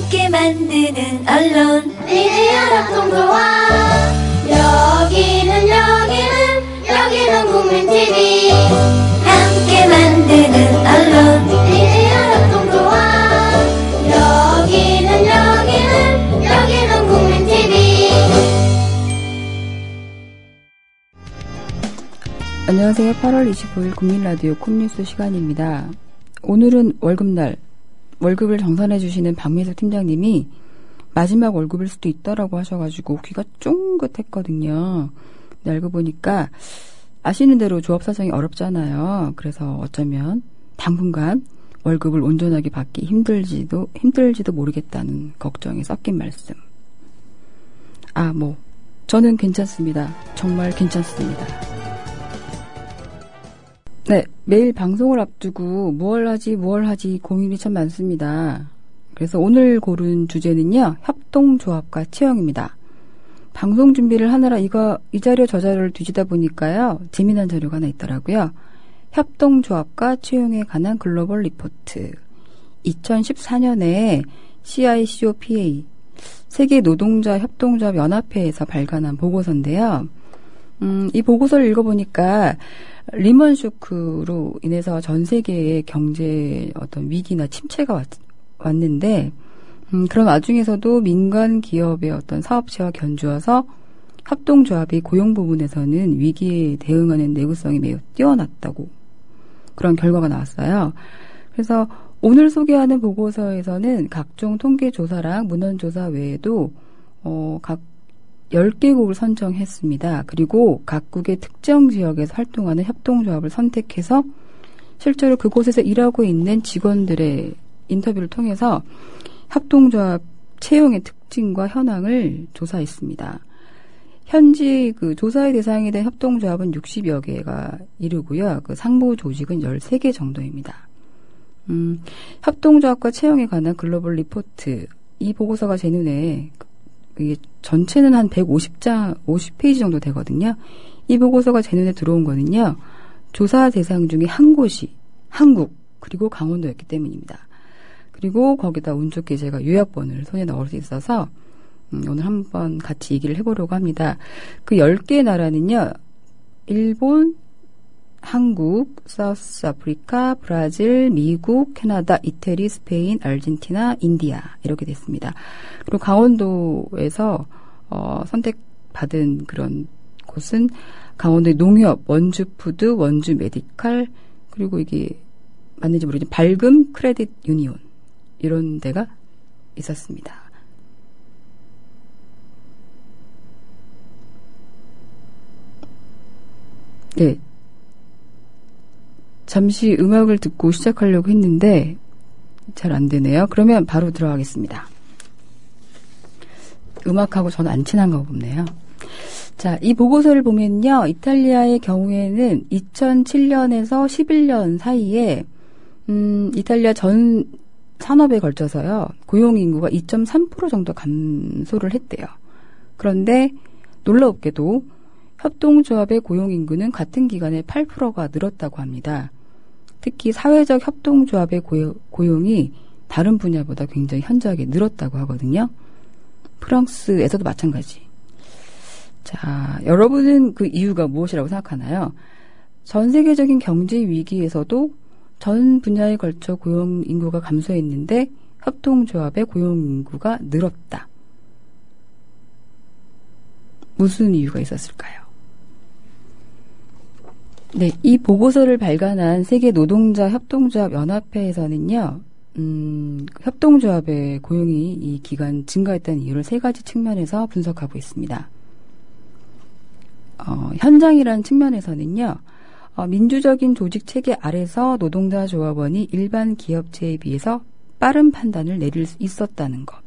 함께 만드는 언론 미디어 협동조합. 여기는 국민TV. 함께 만드는 언론 미디어 협동조합. 여기는 국민TV. 안녕하세요. 8월 25일 국민라디오 콤뉴스 시간입니다. 오늘은 월급날, 월급을 정산해 주시는 박민석 팀장님이 마지막 월급일 수도 있다라고 하셔가지고 귀가 쫑긋했거든요. 근데 알고 보니까 아시는 대로 조합 사정이 어렵잖아요. 그래서 어쩌면 당분간 월급을 온전하게 받기 힘들지도 모르겠다는 걱정이 섞인 말씀. 저는 괜찮습니다. 정말 괜찮습니다. 네, 매일 방송을 앞두고 뭘 하지 고민이 참 많습니다. 그래서 오늘 고른 주제는요, 협동조합과 채용입니다. 방송 준비를 하느라 이 자료 저 자료를 뒤지다 보니까요, 재미난 자료가 하나 있더라고요. 협동조합과 채용에 관한 글로벌 리포트. 2014년에 CICOPA, 세계 노동자 협동조합 연합회에서 발간한 보고서인데요. 이 보고서를 읽어보니까 리먼 쇼크로 인해서 전 세계의 경제 어떤 위기나 침체가 왔는데, 그런 와중에서도 민간 기업의 어떤 사업체와 견주어서 협동조합이 고용 부분에서는 위기에 대응하는 내구성이 매우 뛰어났다고 그런 결과가 나왔어요. 그래서 오늘 소개하는 보고서에서는 각종 통계조사랑 문헌조사 외에도 각 10개국을 선정했습니다. 그리고 각국의 특정 지역에서 활동하는 협동조합을 선택해서 실제로 그곳에서 일하고 있는 직원들의 인터뷰를 통해서 협동조합 채용의 특징과 현황을 조사했습니다. 현지 그 조사의 대상이 된 협동조합은 60여 개가 이르고요. 그 상부 조직은 13개 정도입니다. 협동조합과 채용에 관한 글로벌 리포트. 이 보고서가 제 눈에 이게 전체는 한 50페이지 정도 되거든요. 이 보고서가 제 눈에 들어온 거는요, 조사 대상 중에 한 곳이 한국 그리고 강원도였기 때문입니다. 그리고 거기다 운 좋게 제가 요약본을 손에 넣을 수 있어서 오늘 한번 같이 얘기를 해보려고 합니다. 그 10개 나라는요, 일본, 한국, 사우스 아프리카, 브라질, 미국, 캐나다, 이태리, 스페인, 아르헨티나, 인디아 이렇게 됐습니다. 그리고 강원도에서 선택받은 그런 곳은 강원도의 농협, 원주푸드, 원주 메디칼, 그리고 이게 맞는지 모르겠지만 밝음 크레딧 유니온 이런 데가 있었습니다. 네. 잠시 음악을 듣고 시작하려고 했는데 잘 안 되네요. 그러면 바로 들어가겠습니다. 음악하고 저는 안 친한가 보네요. 자, 이 보고서를 보면요, 이탈리아의 경우에는 2007년에서 11년 사이에 이탈리아 전 산업에 걸쳐서요, 고용 인구가 2.3% 정도 감소를 했대요. 그런데 놀랍게도 협동조합의 고용 인구는 같은 기간에 8%가 늘었다고 합니다. 특히 사회적 협동조합의 고용이 다른 분야보다 굉장히 현저하게 늘었다고 하거든요. 프랑스에서도 마찬가지. 자, 여러분은 그 이유가 무엇이라고 생각하나요? 전 세계적인 경제 위기에서도 전 분야에 걸쳐 고용 인구가 감소했는데 협동조합의 고용 인구가 늘었다. 무슨 이유가 있었을까요? 네, 이 보고서를 발간한 세계 노동자 협동조합 연합회에서는요, 협동조합의 고용이 이 기간 증가했다는 이유를 3가지 측면에서 분석하고 있습니다. 현장이라는 측면에서는요, 민주적인 조직 체계 아래서 노동자 조합원이 일반 기업체에 비해서 빠른 판단을 내릴 수 있었다는 것.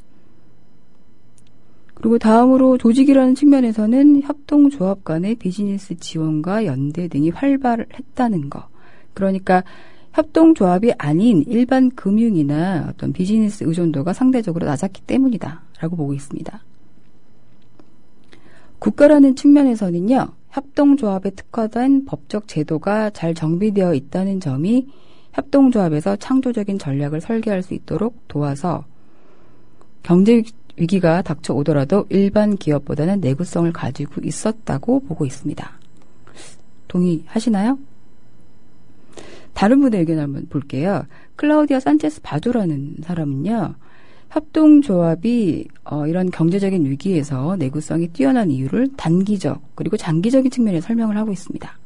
그리고 다음으로 조직이라는 측면에서는 협동조합 간의 비즈니스 지원과 연대 등이 활발했다는 것. 그러니까 협동조합이 아닌 일반 금융이나 어떤 비즈니스 의존도가 상대적으로 낮았기 때문이다 라고 보고 있습니다. 국가라는 측면에서는요, 협동조합에 특화된 법적 제도가 잘 정비되어 있다는 점이 협동조합에서 창조적인 전략을 설계할 수 있도록 도와서 경제 위기가 닥쳐오더라도 일반 기업보다는 내구성을 가지고 있었다고 보고 있습니다. 동의하시나요? 다른 분의 의견을 한번 볼게요. 클라우디아 산체스 바조라는 사람은요. 협동조합이 이런 경제적인 위기에서 내구성이 뛰어난 이유를 단기적 그리고 장기적인 측면에 설명을 하고 있습니다.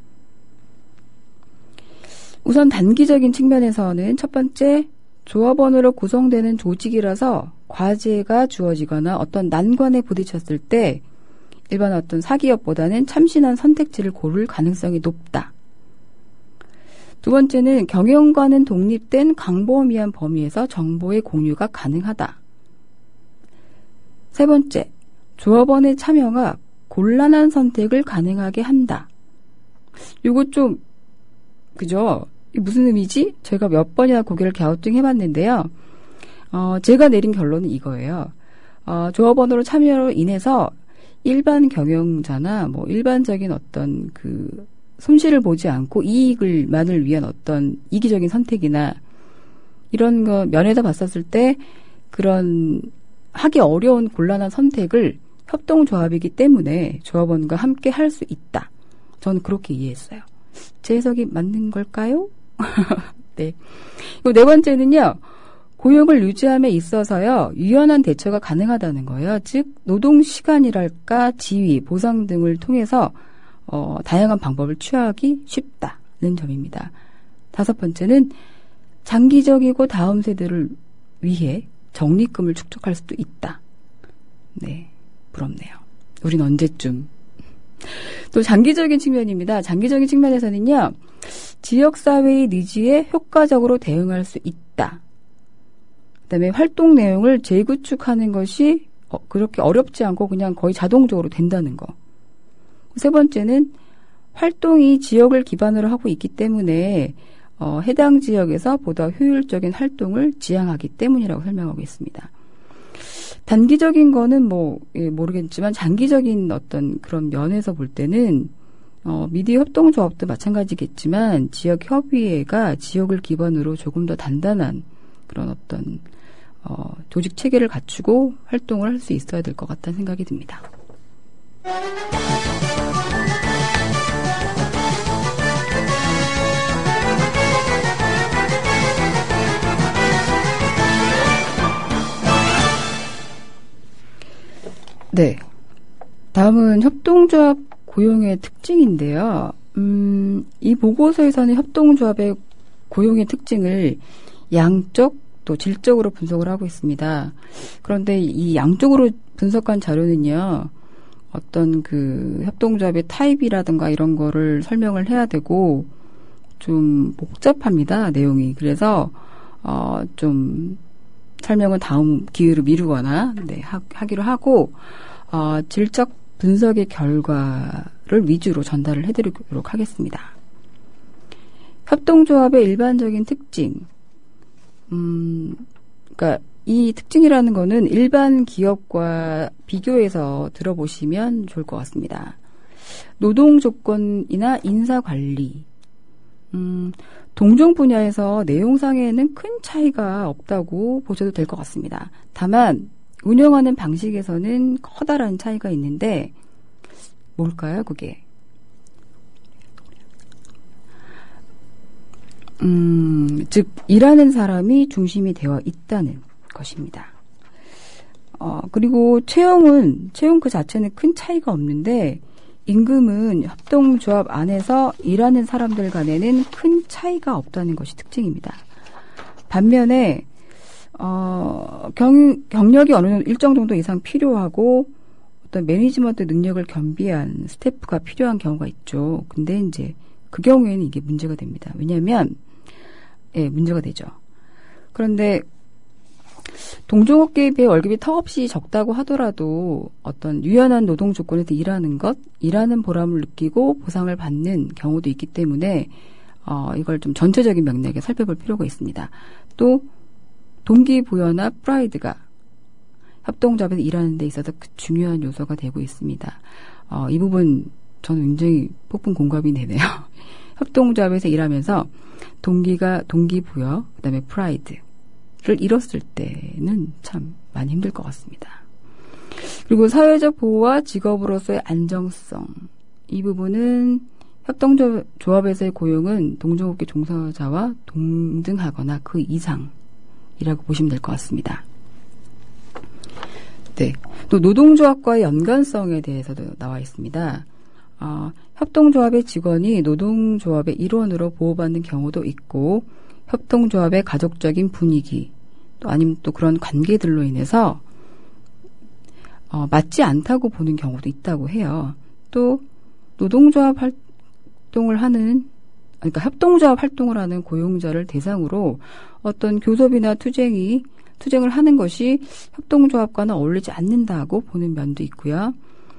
우선 단기적인 측면에서는 첫 번째, 조합원으로 구성되는 조직이라서 과제가 주어지거나 어떤 난관에 부딪혔을 때 일반 어떤 사기업보다는 참신한 선택지를 고를 가능성이 높다. 두 번째는 경영과는 독립된 광범위한 범위에서 정보의 공유가 가능하다. 세 번째, 조합원의 참여가 곤란한 선택을 가능하게 한다. 요거 좀 그죠? 이게 무슨 의미지? 제가 몇 번이나 고개를 갸우뚱해봤는데요. 제가 내린 결론은 이거예요. 조합원으로 참여로 인해서 일반 경영자나 뭐 일반적인 어떤 그 손실을 보지 않고 이익을만을 위한 어떤 이기적인 선택이나 이런 거 면에다 봤었을 때 그런 하기 어려운 곤란한 선택을 협동조합이기 때문에 조합원과 함께 할 수 있다. 저는 그렇게 이해했어요. 제 해석이 맞는 걸까요? 네. 그리고 네 번째는요. 고용을 유지함에 있어서요. 유연한 대처가 가능하다는 거예요. 즉 노동시간이랄까 지위, 보상 등을 통해서 다양한 방법을 취하기 쉽다는 점입니다. 다섯 번째는 장기적이고 다음 세대를 위해 적립금을 축적할 수도 있다. 네, 부럽네요. 우린 언제쯤. 또 장기적인 측면입니다. 장기적인 측면에서는요. 지역사회의 니즈에 효과적으로 대응할 수 있다. 그다음에 활동 내용을 재구축하는 것이 그렇게 어렵지 않고 그냥 거의 자동적으로 된다는 거. 세 번째는 활동이 지역을 기반으로 하고 있기 때문에 해당 지역에서 보다 효율적인 활동을 지향하기 때문이라고 설명하고 있습니다. 단기적인 거는 모르겠지만 장기적인 어떤 그런 면에서 볼 때는 미디어 협동조합도 마찬가지겠지만 지역 협의회가 지역을 기반으로 조금 더 단단한 그런 어떤 조직 체계를 갖추고 활동을 할 수 있어야 될 것 같다는 생각이 듭니다. 네. 다음은 협동조합 고용의 특징인데요. 이 보고서에서는 협동조합의 고용의 특징을 양적 또 질적으로 분석을 하고 있습니다. 그런데 이 양적으로 분석한 자료는요. 어떤 그 협동조합의 타입이라든가 이런 거를 설명을 해야 되고 좀 복잡합니다. 내용이. 그래서 좀 설명은 다음 기회로 미루거나 하기로 하고 질적 분석의 결과를 위주로 전달을 해드리도록 하겠습니다. 협동조합의 일반적인 특징, 그러니까 이 특징이라는 거는 일반 기업과 비교해서 들어보시면 좋을 것 같습니다. 노동 조건이나 인사 관리, 동종 분야에서 내용상에는 큰 차이가 없다고 보셔도 될 것 같습니다. 다만 운영하는 방식에서는 커다란 차이가 있는데 뭘까요, 그게? 즉 일하는 사람이 중심이 되어 있다는 것입니다. 그리고 채용 그 자체는 큰 차이가 없는데 임금은 협동조합 안에서 일하는 사람들 간에는 큰 차이가 없다는 것이 특징입니다. 반면에 경력이 어느 정도 일정 정도 이상 필요하고 어떤 매니지먼트 능력을 겸비한 스태프가 필요한 경우가 있죠. 근데 이제 그 경우에는 이게 문제가 됩니다. 왜냐하면 문제가 되죠. 그런데 동종업계에 비해 월급이 턱없이 적다고 하더라도 어떤 유연한 노동 조건에서 일하는 보람을 느끼고 보상을 받는 경우도 있기 때문에 이걸 좀 전체적인 맥락에 살펴볼 필요가 있습니다. 또 동기부여나 프라이드가 협동조합에서 일하는 데 있어서 중요한 요소가 되고 있습니다. 이 부분 저는 굉장히 폭풍 공감이 되네요. 협동조합에서 일하면서 동기부여, 그다음에 프라이드를 잃었을 때는 참 많이 힘들 것 같습니다. 그리고 사회적 보호와 직업으로서의 안정성. 이 부분은 협동조합에서의 고용은 동종업계 종사자와 동등하거나 그 이상이라고 보시면 될 것 같습니다. 네. 또 노동조합과의 연관성에 대해서도 나와 있습니다. 협동조합의 직원이 노동조합의 일원으로 보호받는 경우도 있고, 협동조합의 가족적인 분위기, 또 아니면 또 그런 관계들로 인해서 맞지 않다고 보는 경우도 있다고 해요. 또 노동조합 활동을 하는, 그러니까 협동조합 활동을 하는 고용자를 대상으로 어떤 교섭이나 투쟁을 하는 것이 협동조합과는 어울리지 않는다고 보는 면도 있고요.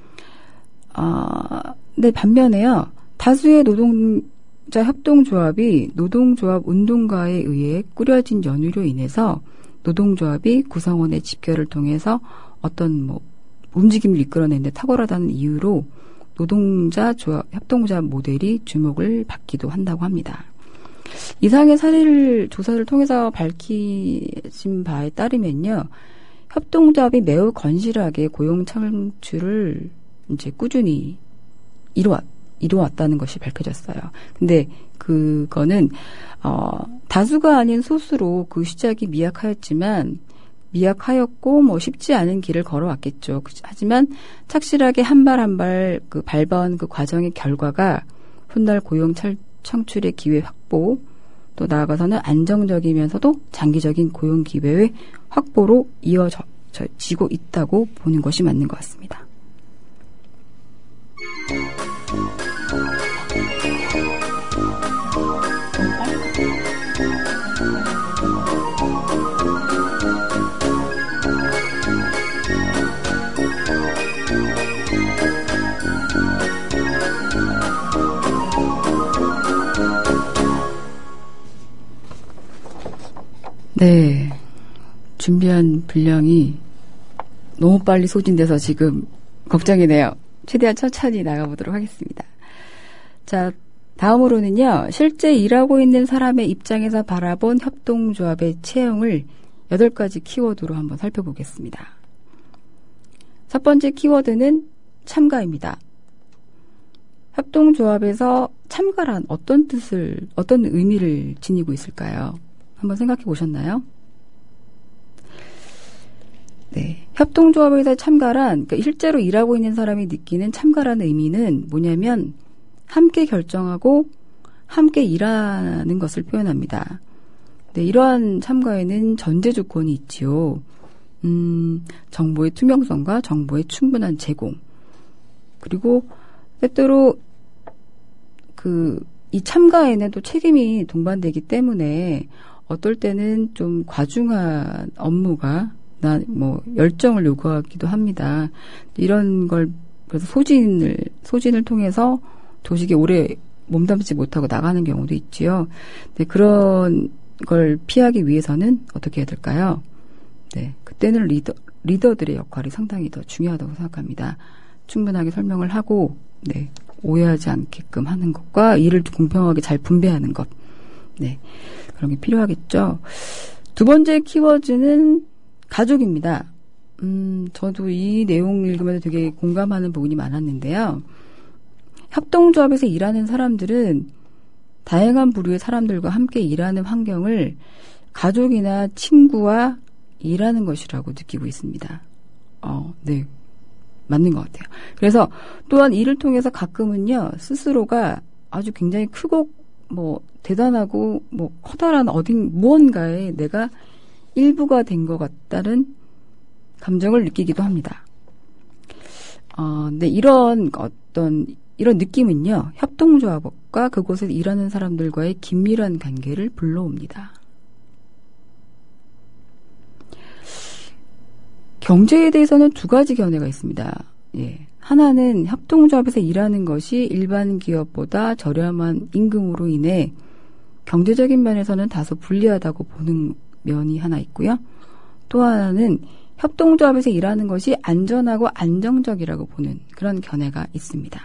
네, 반면에요. 다수의 노동자 협동조합이 노동조합 운동가에 의해 꾸려진 연유로 인해서 노동조합이 구성원의 집결을 통해서 어떤 움직임을 이끌어내는 데 탁월하다는 이유로 노동자 협동조합 모델이 주목을 받기도 한다고 합니다. 이상의 조사를 통해서 밝혀진 바에 따르면요, 협동조합이 매우 건실하게 고용 창출을 이제 꾸준히 이루어왔다는 것이 밝혀졌어요. 근데 그거는 다수가 아닌 소수로 그 시작이 미약하였고 쉽지 않은 길을 걸어왔겠죠. 하지만 착실하게 한 발 한 발 밟아온 그 과정의 결과가 훗날 고용 창출의 기회 확보, 또 나아가서는 안정적이면서도 장기적인 고용 기회의 확보로 이어지고 있다고 보는 것이 맞는 것 같습니다. 네, 준비한 분량이 너무 빨리 소진돼서 지금 걱정이네요. 최대한 천천히 나가보도록 하겠습니다. 자, 다음으로는요, 실제 일하고 있는 사람의 입장에서 바라본 협동조합의 체형을 8가지 키워드로 한번 살펴보겠습니다. 첫 번째 키워드는 참가입니다. 협동조합에서 참가란 어떤 의미를 지니고 있을까요? 한번 생각해 보셨나요? 네. 협동조합에서 참가란, 그러니까 실제로 일하고 있는 사람이 느끼는 참가라는 의미는 뭐냐면, 함께 결정하고, 함께 일하는 것을 표현합니다. 네, 이러한 참가에는 전제 조건이 있지요. 정보의 투명성과 정보의 충분한 제공. 그리고, 때때로, 이 참가에는 또 책임이 동반되기 때문에, 어떨 때는 좀 과중한 업무가 열정을 요구하기도 합니다. 이런 걸 그래서 소진을 통해서 조직에 오래 몸담지 못하고 나가는 경우도 있지요. 네, 그런 걸 피하기 위해서는 어떻게 해야 될까요? 네, 그때는 리더들의 역할이 상당히 더 중요하다고 생각합니다. 충분하게 설명을 하고, 네, 오해하지 않게끔 하는 것과 일을 공평하게 잘 분배하는 것. 네, 그런 게 필요하겠죠. 두 번째 키워드는 가족입니다. 저도 이 내용 읽으면서 되게 공감하는 부분이 많았는데요. 협동조합에서 일하는 사람들은 다양한 부류의 사람들과 함께 일하는 환경을 가족이나 친구와 일하는 것이라고 느끼고 있습니다. 네, 맞는 것 같아요. 그래서 또한 일을 통해서 가끔은요, 스스로가 아주 굉장히 크고 대단하고 커다란 무언가에 내가 일부가 된 것 같다는 감정을 느끼기도 합니다. 네, 이런 느낌은요, 협동조합과 그곳에서 일하는 사람들과의 긴밀한 관계를 불러옵니다. 경제에 대해서는 두 가지 견해가 있습니다. 예. 하나는 협동조합에서 일하는 것이 일반 기업보다 저렴한 임금으로 인해 경제적인 면에서는 다소 불리하다고 보는 면이 하나 있고요. 또 하나는 협동조합에서 일하는 것이 안전하고 안정적이라고 보는 그런 견해가 있습니다.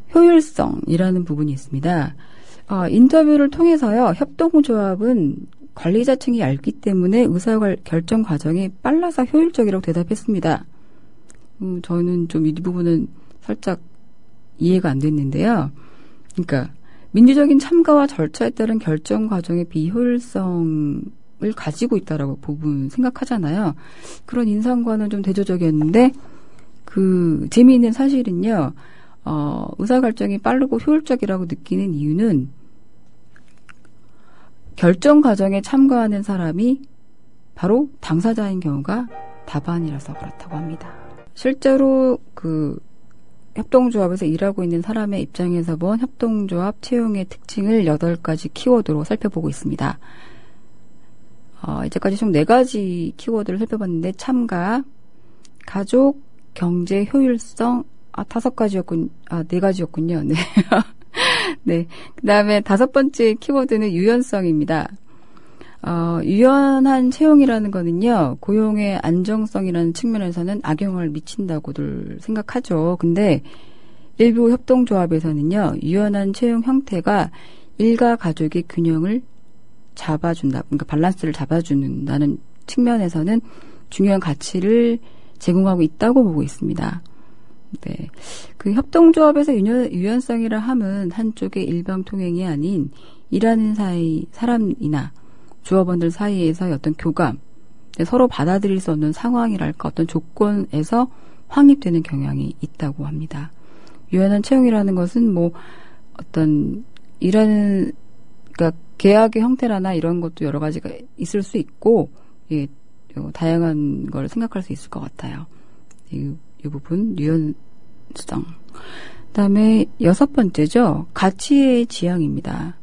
효율성이라는 부분이 있습니다. 인터뷰를 통해서요, 협동조합은 관리자층이 얇기 때문에 의사결정 과정이 빨라서 효율적이라고 대답했습니다. 저는 좀 이 부분은 살짝 이해가 안 됐는데요. 그러니까 민주적인 참가와 절차에 따른 결정 과정의 비효율성을 가지고 있다라고 부분 생각하잖아요. 그런 인상과는 좀 대조적이었는데 재미있는 사실은요. 의사결정이 빠르고 효율적이라고 느끼는 이유는 결정 과정에 참가하는 사람이 바로 당사자인 경우가 다반이라서 그렇다고 합니다. 실제로 협동조합에서 일하고 있는 사람의 입장에서 본 협동조합 채용의 특징을 8가지 키워드로 살펴보고 있습니다. 이제까지 총 4가지 키워드를 살펴봤는데 참가, 가족, 경제, 효율성, 4가지였군요. 네. 네. 그 다음에 5번째 키워드는 유연성입니다. 유연한 채용이라는 거는요, 고용의 안정성이라는 측면에서는 악영향을 미친다고들 생각하죠. 근데 일부 협동조합에서는요, 유연한 채용 형태가 일과 가족의 균형을 잡아준다, 그러니까 밸런스를 잡아준다는 측면에서는 중요한 가치를 제공하고 있다고 보고 있습니다. 네. 협동조합에서 유연성이라 함은 한쪽의 일방통행이 아닌 일하는 사람이나 조합원들 사이에서 어떤 교감, 서로 받아들일 수 없는 상황이랄까 어떤 조건에서 확립되는 경향이 있다고 합니다. 유연한 채용이라는 것은 어떤 그러니까 계약의 형태나 이런 것도 여러 가지가 있을 수 있고, 예, 다양한 걸 생각할 수 있을 것 같아요. 이 부분, 유연성. 그다음에 6번째죠. 가치의 지향입니다.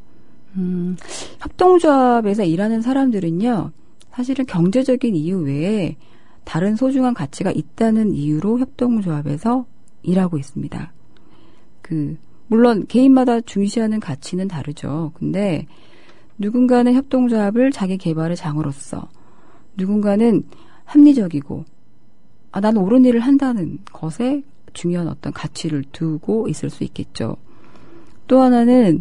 협동조합에서 일하는 사람들은요, 사실은 경제적인 이유 외에 다른 소중한 가치가 있다는 이유로 협동조합에서 일하고 있습니다. 물론 개인마다 중시하는 가치는 다르죠. 근데 누군가는 협동조합을 자기 개발의 장으로서, 누군가는 합리적이고, 나는 옳은 일을 한다는 것에 중요한 어떤 가치를 두고 있을 수 있겠죠. 또 하나는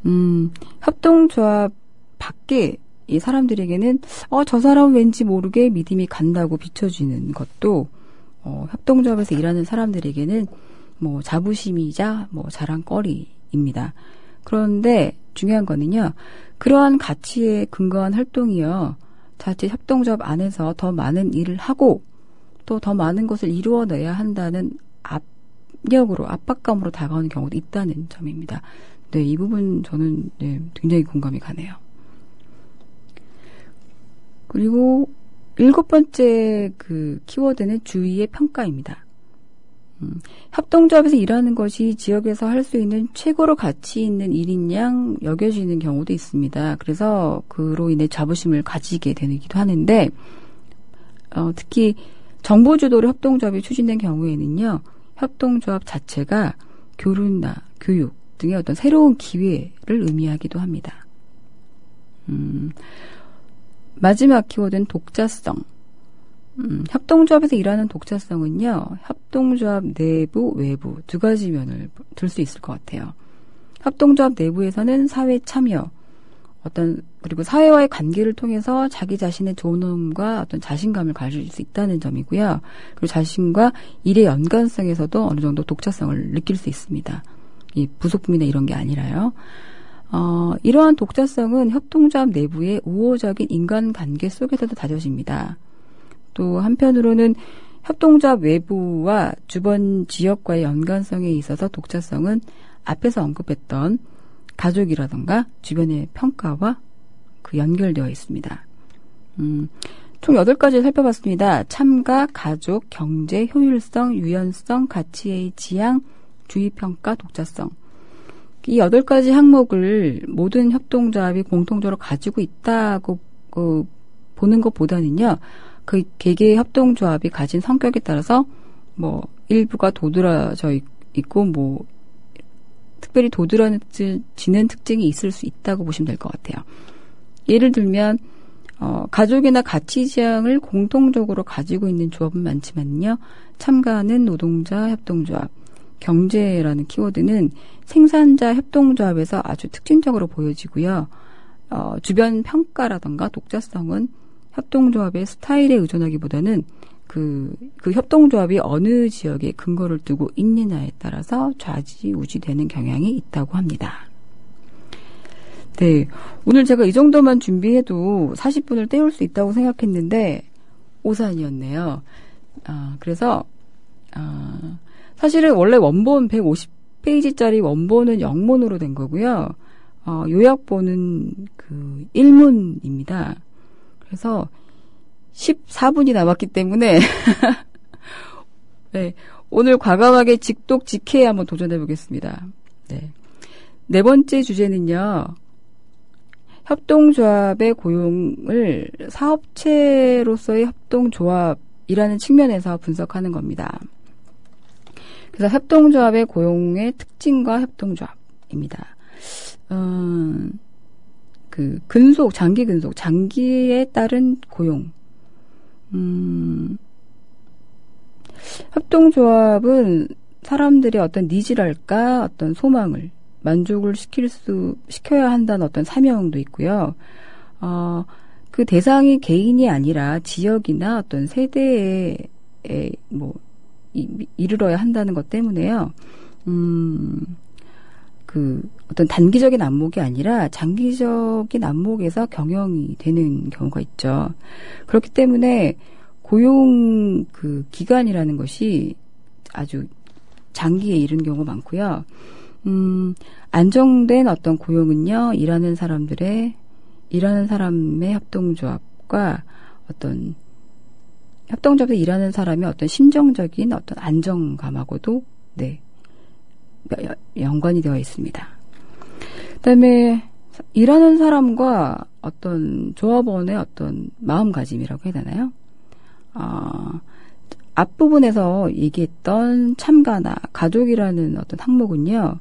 협동조합 밖에 이 사람들에게는 저 사람은 왠지 모르게 믿음이 간다고 비춰지는 것도 협동조합에서 일하는 사람들에게는 자부심이자 자랑거리입니다. 그런데 중요한 거는요, 그러한 가치에 근거한 활동이요, 자칫 협동조합 안에서 더 많은 일을 하고 또 더 많은 것을 이루어내야 한다는 압박감으로 다가오는 경우도 있다는 점입니다. 네, 이 부분 저는 굉장히 공감이 가네요. 그리고 7번째 키워드는 주위의 평가입니다. 협동조합에서 일하는 것이 지역에서 할 수 있는 최고로 가치 있는 일인 양 여겨지는 경우도 있습니다. 그래서 그로 인해 자부심을 가지게 되기도 하는데, 특히 정부 주도로 협동조합이 추진된 경우에는요, 협동조합 자체가 교류나 교육 등의 어떤 새로운 기회를 의미하기도 합니다. 마지막 키워드는 독자성. 협동조합에서 일하는 독자성은요, 협동조합 내부, 외부 2가지 면을 들 수 있을 것 같아요. 협동조합 내부에서는 사회 참여, 그리고 사회와의 관계를 통해서 자기 자신의 존엄과 어떤 자신감을 가질 수 있다는 점이고요. 그리고 자신과 일의 연관성에서도 어느 정도 독자성을 느낄 수 있습니다. 이 부속품이나 이런 게 아니라요. 이러한 독자성은 협동조합 내부의 우호적인 인간관계 속에서도 다져집니다. 또 한편으로는 협동조합 외부와 주변 지역과의 연관성에 있어서 독자성은 앞에서 언급했던 가족이라던가 주변의 평가와 연결되어 있습니다. 총 8가지 살펴봤습니다. 참가, 가족, 경제, 효율성, 유연성, 가치의 지향, 주의평가, 독자성. 이 8가지 항목을 모든 협동조합이 공통적으로 가지고 있다고 보는 것보다는요, 개개의 협동조합이 가진 성격에 따라서 일부가 도드라져 있고 특별히 도드라지는 특징이 있을 수 있다고 보시면 될 것 같아요. 예를 들면 가족이나 가치 지향을 공통적으로 가지고 있는 조합은 많지만요, 참가하는 노동자 협동조합, 경제라는 키워드는 생산자 협동조합에서 아주 특징적으로 보여지고요. 주변 평가라던가 독자성은 협동조합의 스타일에 의존하기보다는 그 협동조합이 어느 지역에 근거를 두고 있느냐에 따라서 좌지우지되는 경향이 있다고 합니다. 네, 오늘 제가 이 정도만 준비해도 40분을 때울 수 있다고 생각했는데 오산이었네요. 그래서 사실은 원래 원본 150페이지짜리 원본은 영문으로 된 거고요. 요약본은 그 1문입니다. 그래서 14분이 남았기 때문에 네, 오늘 과감하게 직독직해에 한번 도전해 보겠습니다. 네. 네 번째 주제는요. 협동조합의 고용을 사업체로서의 협동조합이라는 측면에서 분석하는 겁니다. 그래서 협동조합의 고용의 특징과 협동조합입니다. 장기 근속, 장기에 따른 고용. 협동조합은 사람들의 어떤 니즈랄까, 어떤 소망을 만족을 시켜야 한다는 어떤 사명도 있고요. 그 대상이 개인이 아니라 지역이나 어떤 세대에 이르러야 한다는 것 때문에요. 어떤 단기적인 안목이 아니라 장기적인 안목에서 경영이 되는 경우가 있죠. 그렇기 때문에 고용 기간이라는 것이 아주 장기에 이른 경우가 많고요. 안정된 어떤 고용은요, 일하는 사람의 협동조합과 어떤 협동조합에서 일하는 사람의 어떤 심정적인 어떤 안정감하고도, 네, 연관이 되어 있습니다. 그다음에 일하는 사람과 어떤 조합원의 어떤 마음가짐이라고 해야 되나요? 앞부분에서 얘기했던 참가나 가족이라는 어떤 항목은요,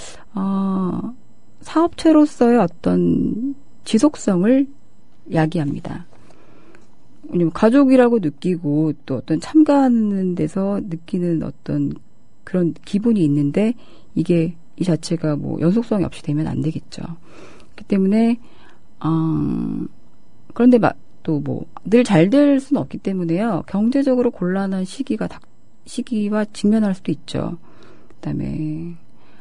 사업체로서의 어떤 지속성을 야기합니다. 왜냐면 가족이라고 느끼고 또 어떤 참가하는 데서 느끼는 어떤 그런 기분이 있는데 이게 이 자체가 연속성이 없이 되면 안 되겠죠. 그렇기 때문에 그런데 또 늘 잘 될 수는 없기 때문에요. 경제적으로 곤란한 시기와 직면할 수도 있죠. 그다음에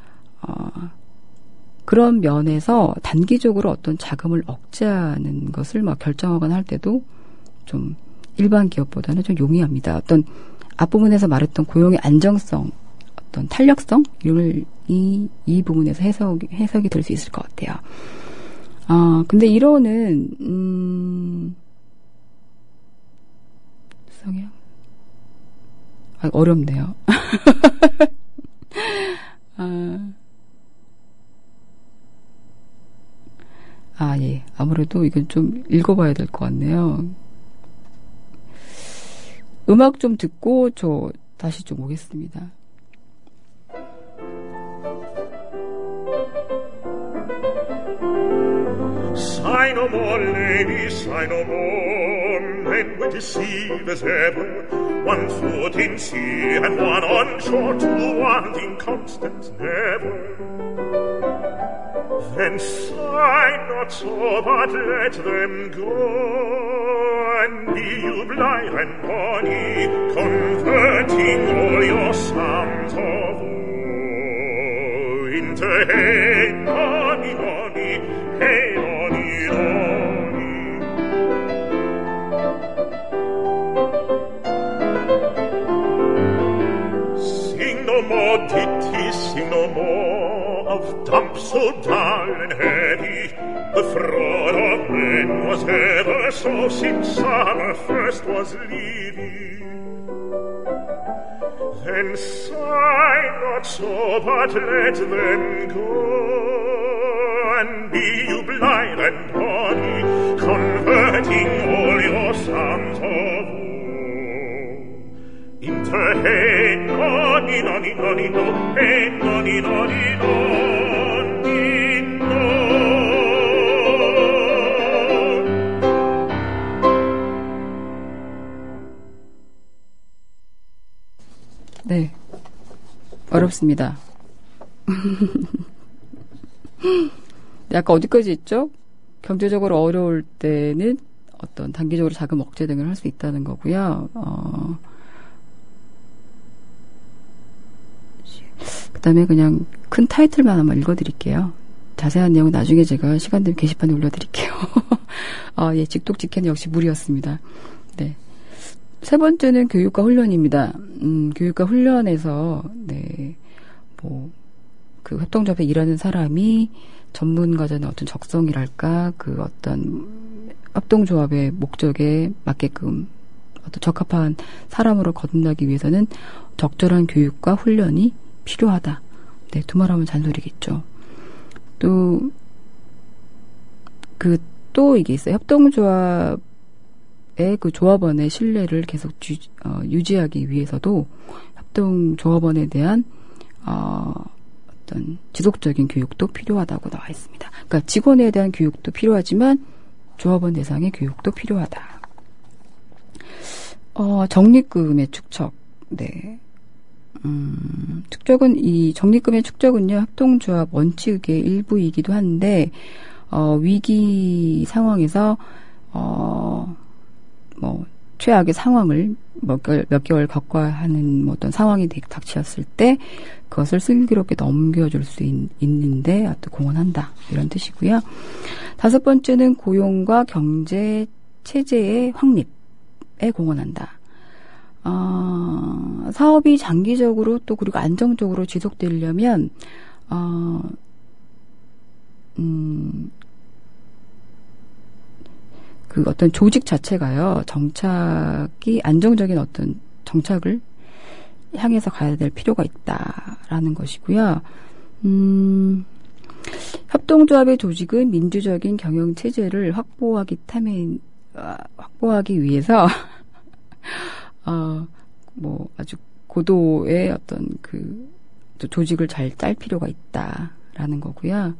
그런 면에서 단기적으로 어떤 자금을 억제하는 것을 결정하거나 할 때도 좀 일반 기업보다는 좀 용이합니다. 어떤 앞부분에서 말했던 고용의 안정성, 어떤 탄력성 이런 이 부분에서 해석이 될 수 있을 것 같아요. 근데 이론은 성향 어렵네요. 예. 아무래도 이건 좀 읽어봐야 될 것 같네요. 음악 좀 듣고 저 다시 좀 오겠습니다. Sigh no more, lady, sigh no more, men will deceive as ever, one foot in sea and one on shore, two wanting constant never. Then sigh not so, but let them go, and be you blithe and bonny, converting all your sons of woe into hey, nonny, nonny, hey, nonny, nonny. Sing no more ditties, sing no more of dumps so dull and heady. The fraud of men was ever so since summer first was leaving. Then sigh not so, but let them go, and be you blithe and bonny, converting all your sons of woe into hey, nonny, nonny, nonny, no, hey, nonny, nonny, nonny, no. 네, 어렵습니다. 네, 아까 어디까지 했죠? 경제적으로 어려울 때는 어떤 단기적으로 자금 억제 등을 할 수 있다는 거고요. 그다음에 그냥 큰 타이틀만 한번 읽어드릴게요. 자세한 내용은 나중에 제가 시간 되면 게시판에 올려드릴게요. 예, 직독직해는 역시 무리였습니다. 네. 세 번째는 교육과 훈련입니다. 교육과 훈련에서, 네, 그 협동조합에 일하는 사람이 전문가전의 어떤 적성이랄까, 그 어떤 협동조합의 목적에 맞게끔 어떤 적합한 사람으로 거듭나기 위해서는 적절한 교육과 훈련이 필요하다. 네, 두말하면 잔소리겠죠. 또 이게 있어요. 협동조합의 그 조합원의 신뢰를 계속 유지하기 위해서도 협동조합원에 대한 어떤 지속적인 교육도 필요하다고 나와 있습니다. 그러니까 직원에 대한 교육도 필요하지만 조합원 대상의 교육도 필요하다. 적립금의 축적. 네. 축적은 이 적립금의 축적은요, 협동조합 원칙의 일부이기도 한데, 위기 상황에서, 최악의 상황을 몇 개월 겪어야 하는 어떤 상황이 닥쳤을 때, 그것을 슬기롭게 넘겨줄 수 있는데, 공헌한다. 이런 뜻이고요. 다섯 번째는 고용과 경제 체제의 확립에 공헌한다. 사업이 장기적으로 또 그리고 안정적으로 지속되려면, 그 어떤 조직 자체가요, 정착이 안정적인 어떤 정착을 향해서 가야 될 필요가 있다라는 것이고요. 협동조합의 조직은 민주적인 경영 체제를 확보하기 위해서 아주 고도의 어떤 그 조직을 잘 짤 필요가 있다라는 거고요.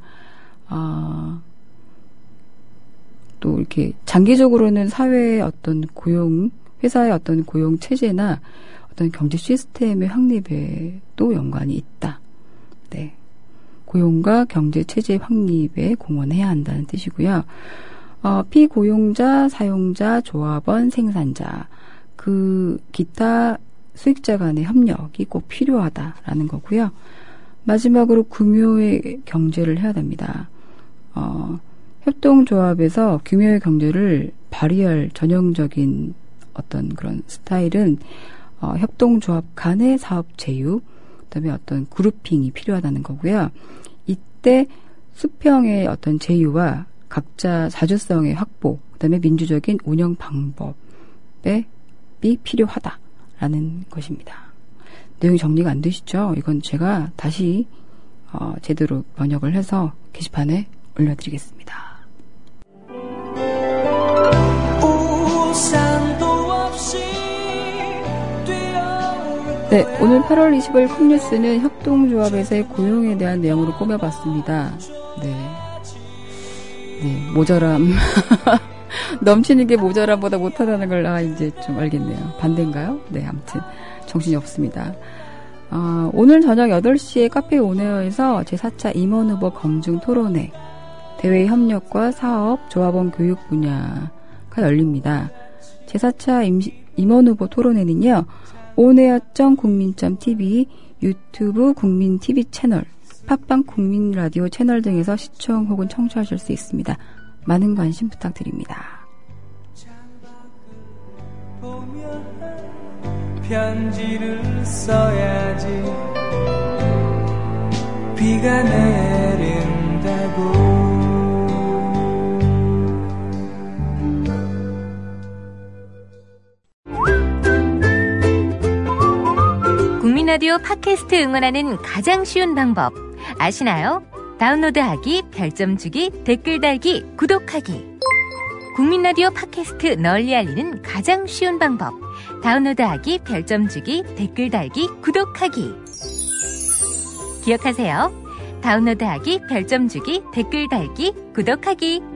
또 이렇게 장기적으로는 사회의 어떤 회사의 어떤 고용 체제나 어떤 경제 시스템의 확립에도 연관이 있다. 네. 고용과 경제 체제 확립에 공헌해야 한다는 뜻이고요. 피고용자, 사용자, 조합원, 생산자, 그 기타 수익자 간의 협력이 꼭 필요하다라는 거고요. 마지막으로 규모의 경제를 해야 됩니다. 협동조합에서 규모의 경제를 발휘할 전형적인 어떤 그런 스타일은 협동조합 간의 사업 제휴, 그다음에 어떤 그룹핑이 필요하다는 거고요. 이때 수평의 어떤 제휴와 각자 자주성의 확보, 그다음에 민주적인 운영 방법에 필요하다라는 것입니다. 내용이 정리가 안 되시죠? 이건 제가 다시 제대로 번역을 해서 게시판에 올려드리겠습니다. 네, 오늘 8월 20일 컵뉴스는 협동조합에서의 고용에 대한 내용으로 꾸며봤습니다. 네, 모자람. 넘치는 게 모자람보다 못하다는 걸 이제 좀 알겠네요. 반대인가요? 네, 아무튼 정신이 없습니다. 오늘 저녁 8시에 카페 온에어에서 제4차 임원 후보 검증 토론회, 대외 협력과 사업, 조합원 교육 분야가 열립니다. 제4차 임원 후보 토론회는요, 온에어.국민.tv, 유튜브 국민TV 채널, 팟빵 국민라디오 채널 등에서 시청 혹은 청취하실 수 있습니다. 많은 관심 부탁드립니다. 편지를 써야지 비가 내린다고. 국민라디오 팟캐스트 응원하는 가장 쉬운 방법 아시나요? 다운로드하기, 별점 주기, 댓글 달기, 구독하기. 국민라디오 팟캐스트 널리 알리는 가장 쉬운 방법. 다운로드하기, 별점 주기, 댓글 달기, 구독하기. 기억하세요. 다운로드하기, 별점 주기, 댓글 달기, 구독하기.